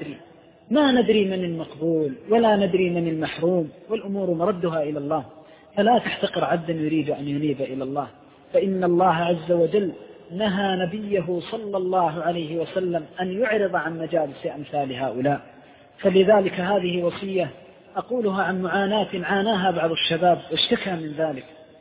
ما ندري من المقبول ولا ندري من المحروم، والأمور مردها إلى الله. فلا تحتقر عبدا يريد أن ينيب إلى الله، فإن الله عز وجل نهى نبيه صلى الله عليه وسلم أن يعرض عن مجالس أمثال هؤلاء. فلذلك هذه وصية أقولها عن معاناة عاناها بعض الشباب واشتكى من ذلك.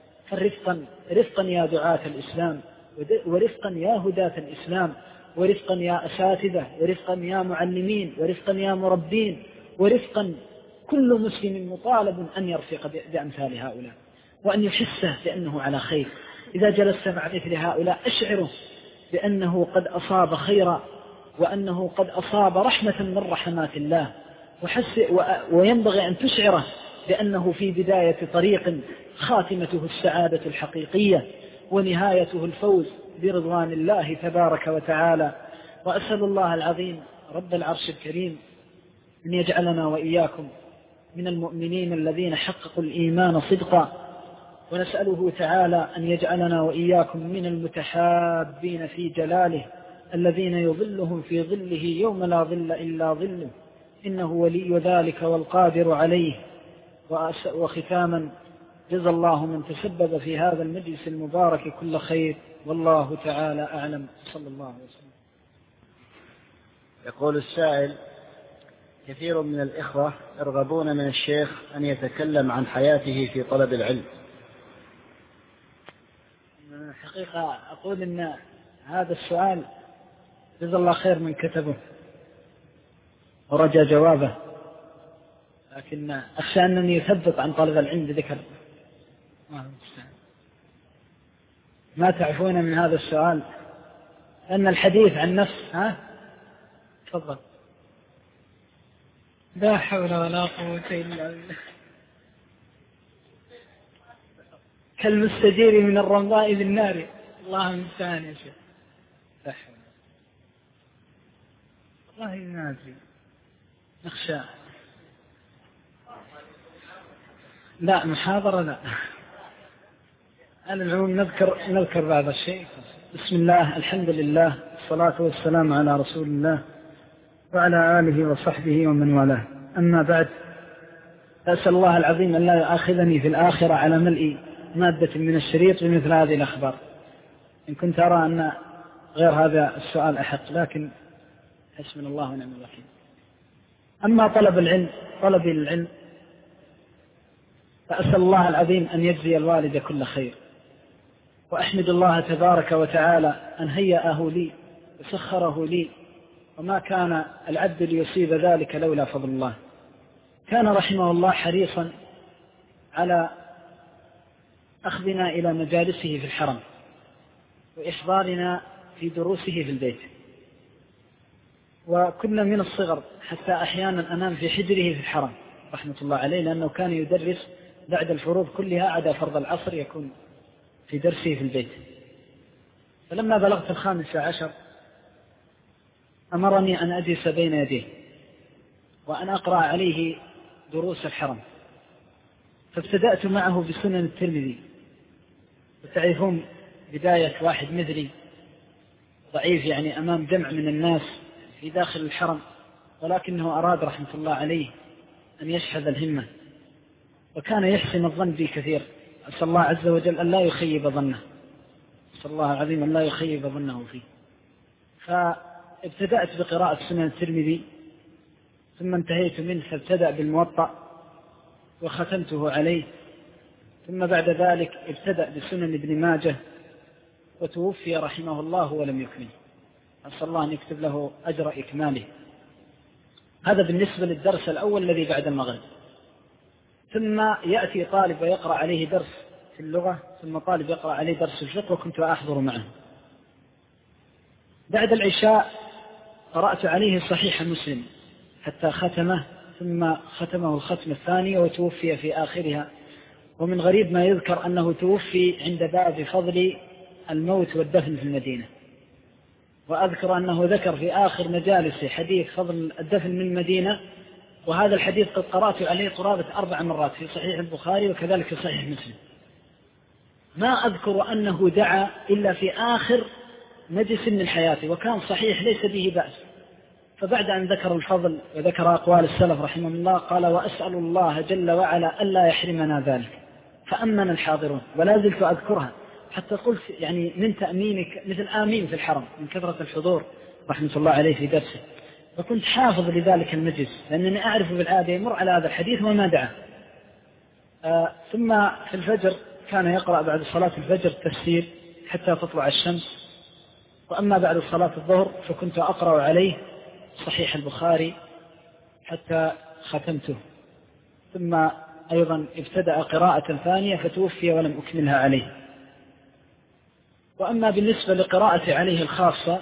فرفقا يا دعاة الإسلام، ورفقا يا هداة الإسلام، ورفقا يا أساتذة، ورفقا يا معلمين، ورفقا يا مربين، ورفقا كل مسلم مطالب أن يرفق بأمثال هؤلاء، وأن يحسه بأنه على خير. إذا جلست مع مثل هؤلاء أشعره بأنه قد أصاب خيرا، وأنه قد أصاب رحمة من رحمات الله، وينبغي أن تشعره بأنه في بداية طريق خاتمته السعادة الحقيقية ونهايته الفوز برضوان الله تبارك وتعالى. وأسأل الله العظيم رب العرش الكريم أن يجعلنا وإياكم من المؤمنين الذين حققوا الإيمان صدقا، ونسأله تعالى أن يجعلنا وإياكم من المتحابين في جلاله الذين يظلهم في ظله يوم لا ظل إلا ظله، إنه ولي ذلك والقادر عليه. وختاما، جزا الله من تسبب في هذا المجلس المبارك كل خير، والله تعالى أعلم، صلى الله عليه وسلم. يقول السائل: كثير من الإخوة يرغبون من الشيخ أن يتكلم عن حياته في طلب العلم. الحقيقة أقول أن هذا السؤال جزا الله خير من كتبه ورجى جوابه، لكن أخشى أنني يثبت عن طلب العلم بذكر ما تعرفون من هذا السؤال، أن الحديث عن نفس تفضل. لا حول ولا قوة إلا بالله. كالمستجير من الرمضاء بالنار. الله المستعان يا شيخ. لا حول والله ما أدري، نخشى. لا محاضرة لا، على العموم نذكر بعض الشيء. بسم الله، الحمد لله، الصلاة والسلام على رسول الله وعلى آله وصحبه ومن والاه. أما بعد، أسأل الله العظيم أن لا يؤاخذني في الآخرة على ملء مادة من الشريط بمثل هذه الأخبار، إن كنت أرى أن غير هذا السؤال أحق، لكن حسبنا الله ونعم الوكيل. أما طلبي للعلم، فأسأل الله العظيم أن يجزي الوالد كل خير، وأحمد الله تبارك وتعالى أن هيأه لي وسخره لي، وما كان العبد ليصيب ذلك لولا فضل الله. كان رحمه الله حريصا على أخذنا إلى مجالسه في الحرم وإحضارنا في دروسه في البيت، وكنا من الصغر حتى أحيانا أنام في حجره في الحرم رحمة الله عليه، لأنه كان يدرس بعد الفروض كلها عدا فرض العصر يكون في درسه في البيت. فلما بلغت 15 أمرني أن أجلس بين يديه وأن أقرأ عليه دروس الحرم، فابتدأت معه بسنن الترمذي. وتعرفون بداية واحد مثلي ضعيف يعني أمام جمع من الناس في داخل الحرم، ولكنه أراد رحمة الله عليه أن يشحذ الهمة، وكان يحسن الظن بي كثير. أسأل الله عز وجل أن لا يخيب ظنه، أسأل الله العظيم أن لا يخيب ظنه فيه. فابتدأت بقراءة سنن الترمذي، ثم انتهيت منه فابتدأ بالموطأ وختمته عليه، ثم بعد ذلك ابتدأ بسنن ابن ماجه، وتوفي رحمه الله ولم يكمل. أسأل الله أن يكتب له أجر إكماله. هذا بالنسبة للدرس الأول الذي بعد المغرب. ثم يأتي طالب ويقرأ عليه درس في اللغة، ثم طالب يقرأ عليه درس الفقه، وكنت أحضر معه. بعد العشاء قرأت عليه صحيح مسلم حتى ختمه، ثم ختمه الختم الثاني وتوفي في آخرها. ومن غريب ما يذكر أنه توفي عند باب فضل الموت والدفن في المدينة، وأذكر أنه ذكر في آخر مجالس حديث فضل الدفن من المدينة، وهذا الحديث قد قرأت عليه قرابة 4 مرات في صحيح البخاري وكذلك في صحيح مسلم. ما أذكر أنه دعا إلا في آخر مجلس من حياته، وكان صحيح ليس به بأس. فبعد أن ذكر الفضل وذكر أقوال السلف رحمه الله، قال: وأسأل الله جل وعلا ألا يحرمنا ذلك. فأمن الحاضرون، ولا زلت أذكرها حتى قلت يعني من تأمينك مثل آمين في الحرم من كثرة الحضور رحمة الله عليه في درسه. فكنت حافظ لذلك المجلس، لأنني أعرف بالعادة يمر على هذا الحديث وما دعا. ثم في الفجر كان يقرأ بعد صلاة الفجر التفسير حتى تطلع الشمس. وأما بعد صلاة الظهر فكنت أقرأ عليه صحيح البخاري حتى ختمته. ثم أيضا ابتدأ قراءة ثانية فتوفي ولم أكملها عليه. وأما بالنسبة لقراءة عليه الخاصة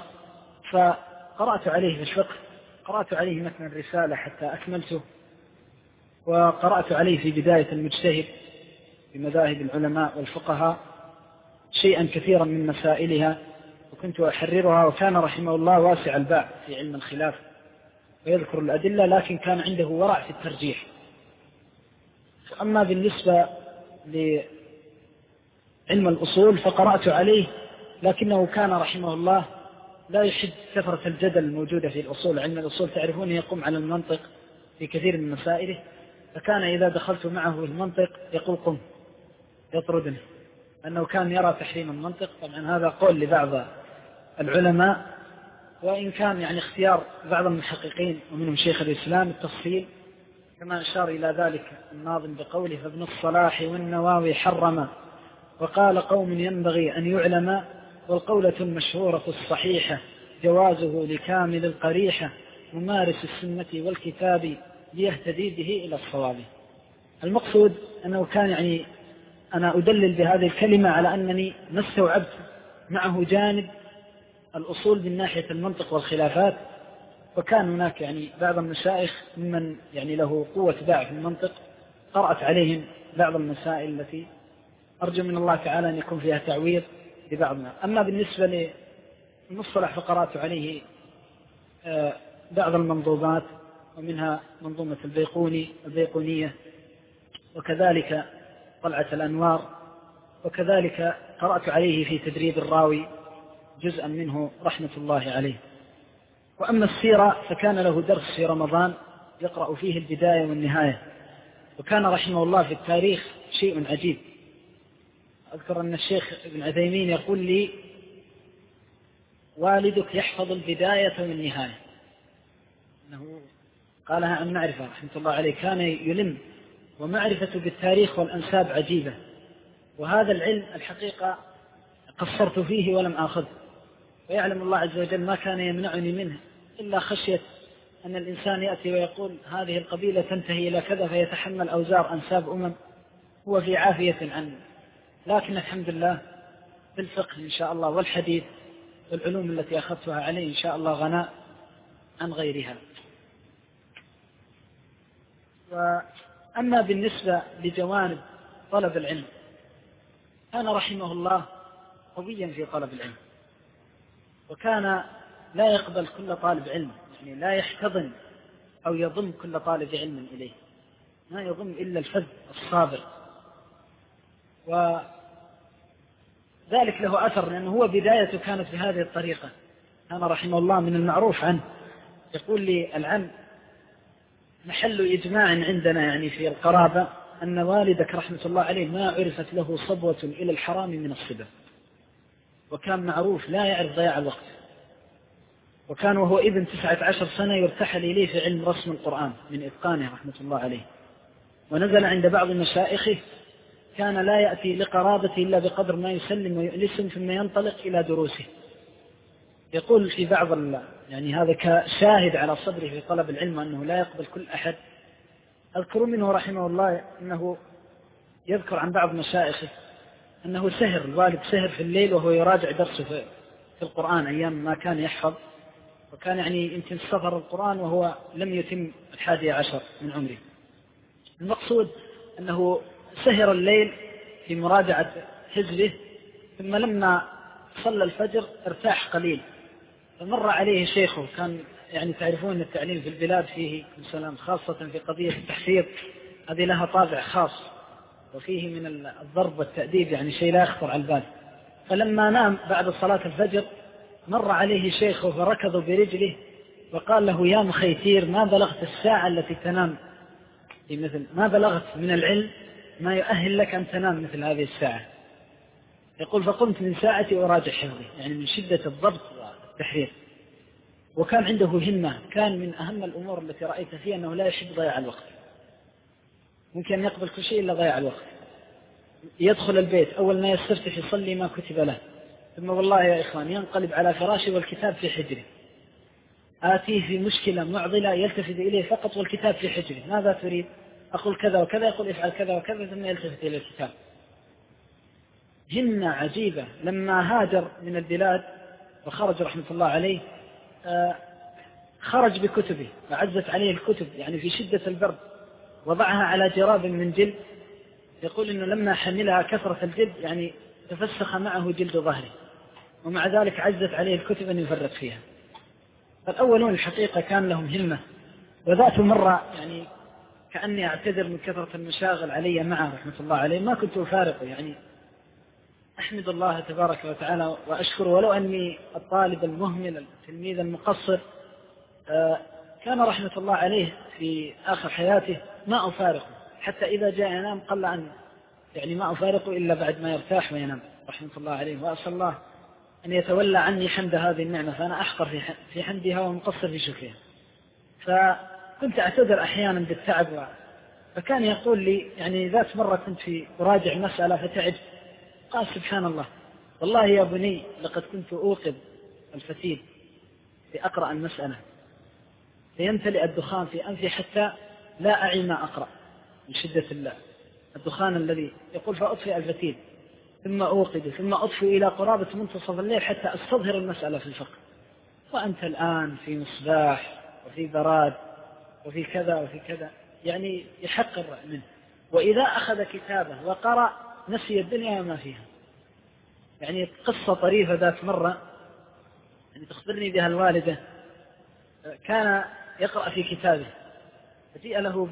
فقرأت عليه في الفقه، قرأت عليه متن الرسالة حتى أكملته، وقرأت عليه في بداية المجتهد بمذاهب العلماء والفقهاء شيئا كثيرا من مسائلها، وكنت أحررها، وكان رحمه الله واسع الباع في علم الخلاف ويذكر الأدلة، لكن كان عنده ورع في الترجيح. أما بالنسبة لعلم الأصول فقرأت عليه، لكنه كان رحمه الله لا يحب كثرة الجدل الموجودة في الأصول. علم الأصول تعرفون يقوم على المنطق في كثير من مسائله، فكان إذا دخلت معه في المنطق يقول قم، يطردني، أنه كان يرى تحريم المنطق. طبعا هذا قول لبعض العلماء، وإن كان يعني اختيار بعض المحققين ومنهم شيخ الإسلام التفصيل، كما أشار إلى ذلك الناظم بقوله: فابن الصلاح والنواوي حرم، وقال قوم ينبغي أن يعلم، والقولة المشهورة الصحيحة جوازه لكامل القريحة، ممارس السنة والكتاب ليهتدي به إلى الصواب. المقصود أنه كان يعني أنا أدلل بهذه الكلمة على أنني ما استوعبت معه جانب الأصول من ناحية المنطق والخلافات، وكان هناك يعني بعض المشايخ ممن يعني له قوة باع في المنطق، قرأت عليهم بعض المسائل التي أرجو من الله تعالى أن يكون فيها تعويض لبعضنا. أما بالنسبة للمصطلح فقرأت عليه بعض المنظومات، ومنها منظومة البيقونية، وكذلك طلعة الأنوار، وكذلك قرأت عليه في تدريب الراوي جزءا منه رحمة الله عليه. وأما السيرة فكان له درس في رمضان يقرأ فيه البداية والنهاية، وكان رحمه الله في التاريخ شيء عجيب. أذكر أن الشيخ ابن عثيمين يقول لي: والدك يحفظ البداية والنهاية. أنه قالها عن معرفة رحمة الله عليه، كان يلم، ومعرفة بالتاريخ والأنساب عجيبة، وهذا العلم الحقيقة قصرت فيه ولم آخذه، ويعلم الله عز وجل ما كان يمنعني منه إلا خشية أن الإنسان يأتي ويقول هذه القبيلة تنتهي إلى كذا، فيتحمل أوزار أنساب هو في عافية عنه. لكن الحمد لله بالفقه إن شاء الله والحديث والعلوم التي أخذتها عليه إن شاء الله غناء عن غيرها. وأما بالنسبة لجوانب طلب العلم، كان رحمه الله قويا في طلب العلم، وكان لا يقبل كل طالب علم، يعني لا يحتضن أو يضم كل طالب علم إليه، ما يضم إلا الفذ الصابر. وذلك له أثر، لأنه هو بدايته كانت بهذه الطريقة. كان رحمه الله من المعروف عنه يقول لي: العم محل إجماع عندنا يعني في القرابة أن والدك رحمة الله عليه ما عرفت له صبوة إلى الحرام من الصبا، وكان معروف لا يعرف ضياع الوقت. وكان وهو ابن 19 سنة يرتحل إليه في علم رسم القرآن من إتقانه رحمة الله عليه، ونزل عند بعض مشائخه كان لا يأتي لقرابته إلا بقدر ما يسلم ويؤنسهم ثم ينطلق إلى دروسه. يقول في بعض يعني هذا كشاهد على صدره في طلب العلم أنه لا يقبل كل أحد. أذكر منه رحمه الله أنه يذكر عن بعض مشائخه أنه سهر، الوالد سهر في الليل وهو يراجع درسه في القرآن أيام ما كان يحفظ، وكان يعني يمكن سفر القرآن وهو لم يتم 11 من عمره. المقصود أنه سهر الليل في مراجعة حزبه، ثم لما صلى الفجر ارتاح قليل، فمر عليه شيخه. كان يعني تعرفون التعليم في البلاد فيه سلام، خاصة في قضية التحفيظ هذه لها طابع خاص، وفيه من الضرب والتأديب يعني شيء لا يخطر على البال. فلما نام بعد صلاة الفجر مر عليه شيخه فركض برجله وقال له: يا مخيتير، ما بلغت الساعة التي تنام مثل ما بلغت من العلم ما يؤهل لك أن تنام مثل هذه الساعة. يقول: فقمت من ساعتي أراجع حفظي، يعني من شدة الضبط والتحرير. وكان عنده همة، كان من أهم الأمور التي رأيت فيها أنه لا يحب ضياع الوقت، ممكن أن يقبل كل شيء إلا ضياع الوقت. يدخل البيت أول ما يستفتح يصلي ما كتب له، ثم والله يا إخوان ينقلب على فراشه والكتاب في حجره، آتيه في مشكلة معضلة يلتفت إليه فقط والكتاب في حجره: ماذا تريد؟ أقول كذا وكذا، يقول افعل كذا وكذا، ثم يلتفت إلى الكتاب. همة عجيبة. لما هاجر من البلاد وخرج رحمة الله عليه خرج بكتبه، وعزت عليه الكتب يعني في شدة البرد، وضعها على جراب من جلد، يقول إنه لما حملها كثرة الجلد يعني تفسخ معه جلد ظهره، ومع ذلك عزت عليه الكتب أن يفرق فيها. فالأولون الحقيقة كان لهم همة، وذات مرة يعني كأني أعتذر من كثرة المشاغل علي معه رحمة الله عليه، ما كنت أفارقه، يعني أحمد الله تبارك وتعالى وأشكره، ولو أني الطالب المهمل التلميذ المقصر كان رحمة الله عليه في آخر حياته ما أفارقه، حتى إذا جاء ينام قل أن يعني ما أفارقه إلا بعد ما يرتاح وينام رحمة الله عليه. وأسأل الله أن يتولى عني حمد هذه النعمة، فأنا أحقر في حمدها ومقصر في شكرها. فكنت أعتذر أحيانا بالتعب، فكان يقول لي يعني ذات مرة كنت في أراجع مسألة فتعب، قال سبحان الله والله يا بني لقد كنت أوقظ الفتيل لأقرأ المسألة فيمتلئ الدخان في أنفي حتى لا أعي ما أقرأ من شدة الدخان الذي يقول، فأطفئ الفتيل ثم أوقد ثم أطفئ إلى قرابة منتصف الليل حتى أستظهر المسألة في الفقه، وأنت الآن في مصباح وفي براد وفي كذا وفي كذا، يعني يحقر منه. وإذا أخذ كتابه وقرأ نسي الدنيا وما فيها. يعني قصة طريفة ذات مرة يعني تخبرني بها الوالدة، كان يقرأ في كتابه فجيء له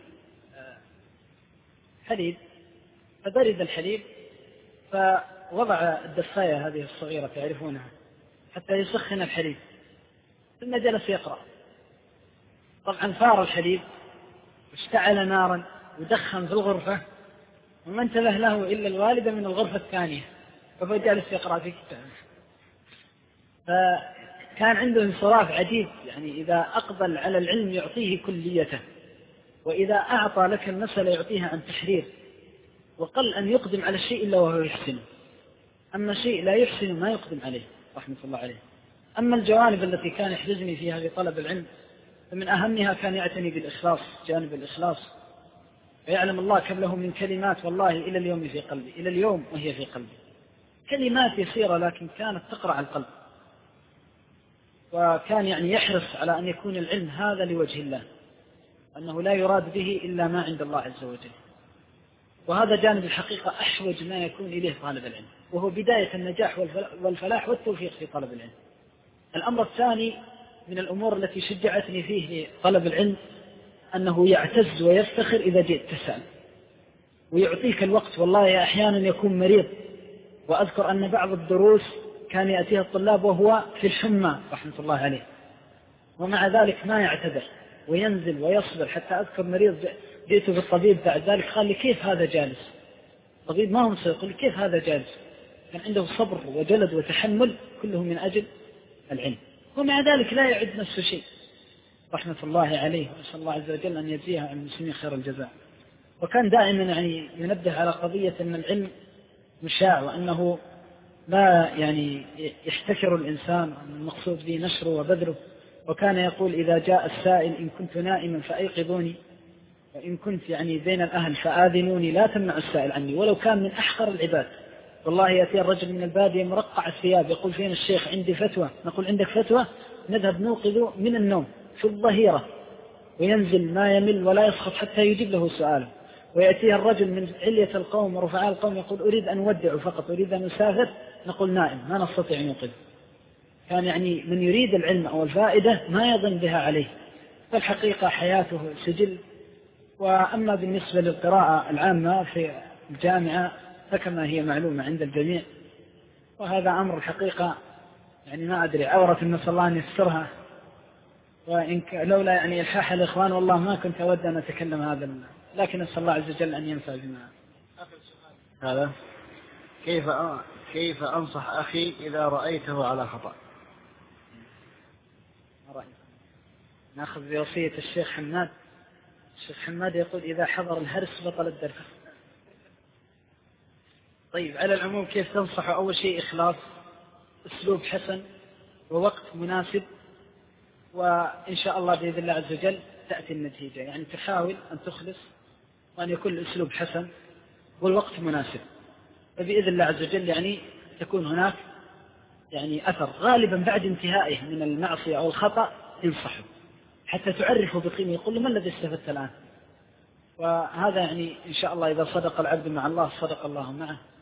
بحليب فبرد الحليب، فوضع الدفاية هذه الصغيرة تعرفونها حتى يسخن الحليب، ثم جلس يقرأ. طبعا فار الحليب واشتعل نارا ودخن في الغرفة، وما انتبه له إلا الوالدة من الغرفة الثانية، فهو جالس يقرأ في كتابه. فكان عنده انصراف عجيب، يعني إذا أقبل على العلم يعطيه كليته، وإذا أعطى لك المسألة يعطيها عن تحرير، وقل أن يقدم على الشيء إلا وهو يحسنه، أما شيء لا يحسن ما يقدم عليه رحمة الله عليه. أما الجوانب التي كان يحرزني فيها بطلب العلم فمن أهمها كان يعتني بالإخلاص، جانب الإخلاص، ويعلم الله كم له من كلمات والله إلى اليوم في قلبي، إلى اليوم وهي في قلبي، كلمات يسيرة لكن كانت تقرع القلب. وكان يعني يحرص على أن يكون العلم هذا لوجه الله، أنه لا يراد به إلا ما عند الله عز وجل. وهذا جانب الحقيقة أحوج ما يكون إليه طالب العلم، وهو بداية النجاح والفلاح والتوفيق في طلب العلم. الأمر الثاني من الأمور التي شجعتني فيه لطلب العلم أنه يعتز ويفتخر إذا جئت تسأل، ويعطيك الوقت. والله أحيانا يكون مريض، وأذكر أن بعض الدروس كان يأتيها الطلاب وهو في الحمى رحمة الله عليه، ومع ذلك ما يعتذر وينزل ويصبر. حتى أذكر مريض جئت بالطبيب بعد ذلك قال لي كيف هذا جالس؟ الطبيب ما هو يقول لي كيف هذا جالس؟ كان عنده صبر وجلد وتحمل كله من أجل العلم، ومع ذلك لا يعد نفسه شيء رحمة الله عليه، وأسأل الله عز وجل أن يجزيه عن المسلمين خير الجزاء. وكان دائما يعني ينبه على قضية أن العلم مشاع، وأنه لا يعني يحتكر الإنسان، وأن المقصود به نشره وبذله. وكان يقول إذا جاء السائل إن كنت نائما فأيقظوني، وإن كنت يعني بين الأهل فآذنوني، لا تمنع السائل عني ولو كان من أحقر العباد. والله يأتي الرجل من البادية مرقع الثياب يقول فين الشيخ؟ عندي فتوى. نقول عندك فتوى؟ نذهب نوقظ من النوم في الظهيرة، وينزل ما يمل ولا يسخط حتى يجيب له سؤاله. ويأتيه الرجل من علية القوم ورفعاء القوم يقول أريد أن أودع فقط، أريد أن أسافر، نقول نائم ما نستطيع أن نوقظ. كان يعني من يريد العلم أو الفائدة ما يظن بها عليه، فالحقيقة حياته سجل. وأما بالنسبة للقراءة العامة في الجامعة فكما هي معلومة عند الجميع، وهذا أمر الحقيقة يعني ما أدري، عورة نسأل الله أن يسترها، وإن لولا يعني إلحاح الإخوان والله ما كنت أود أن أتكلم هذا، لكن أسأل الله عز وجل أن ينفع بما هذا. كيف أنصح أخي إذا رأيته على خطأ؟ نأخذ بوصية الشيخ حماد. الشيخ حماد يقول إذا حضر الهرس بطل الدرس. طيب على العموم كيف تنصح؟ أول شيء إخلاص، أسلوب حسن، ووقت مناسب، وإن شاء الله بإذن الله عز وجل تأتي النتيجة. يعني تحاول أن تخلص، وأن يكون الأسلوب حسن والوقت مناسب، فبإذن الله عز وجل يعني تكون هناك يعني أثر. غالبا بعد انتهائه من المعصية أو الخطأ ينصحه حتى تعرفه بقيمه، يقول له ما الذي استفدت الآن؟ وهذا يعني إن شاء الله إذا صدق العبد مع الله صدق الله معه.